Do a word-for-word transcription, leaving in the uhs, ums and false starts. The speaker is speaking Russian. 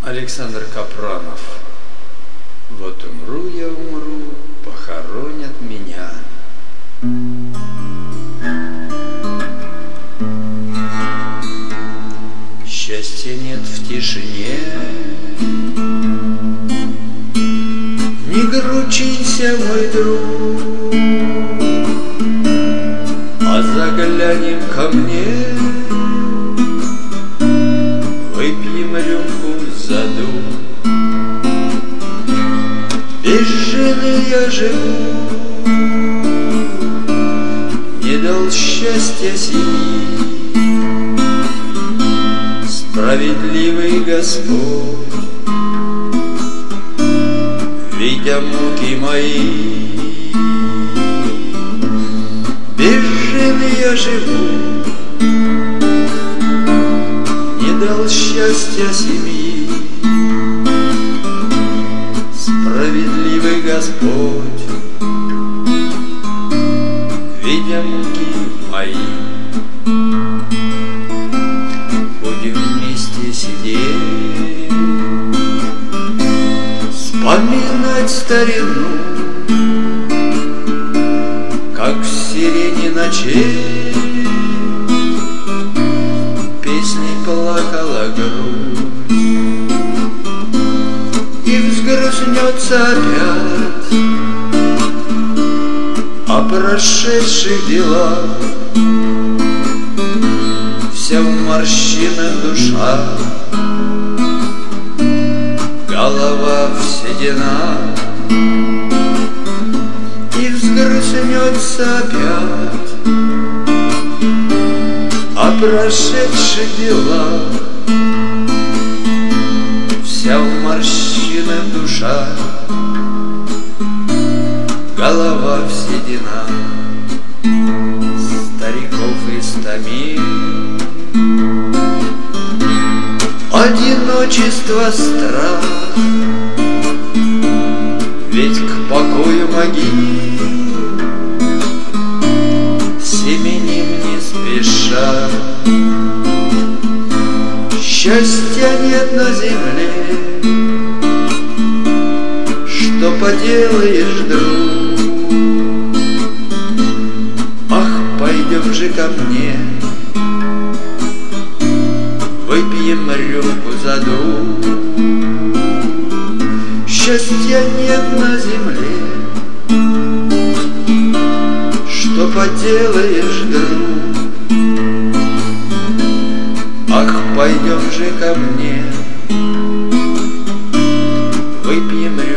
Александр Капранов. Вот умру я, умру, похоронят меня. Счастья нет в тишине, не горячися, мой друг, а заглянем ко мне, выпьем рюмку за дух. Без жены я живу, не дал счастья семьи. Справедливый Господь, видя муки мои, без жены я живу, не дал счастья семьи. Справедливый Господь, видя муки мои, будем вместе сидеть, вспоминать старину, как в сирене ночей песней плакала грудь, и взгрустнется опять о прошедших делах. Вся в морщинах душа, голова в сединах, и взгрустнется опять о прошедших делах. Вся в морщинах душа, голова в сединах. Стариков истомил одиночество, страх, ведь к покою могил семеним не спеша. Счастья нет на земле, что поделаешь, друг? Ах, пойдем же ко мне, выпьем рюмку за друг. Счастья нет на земле, что поделаешь, друг? Ах, пойдем же ко мне, выпьем рюмку.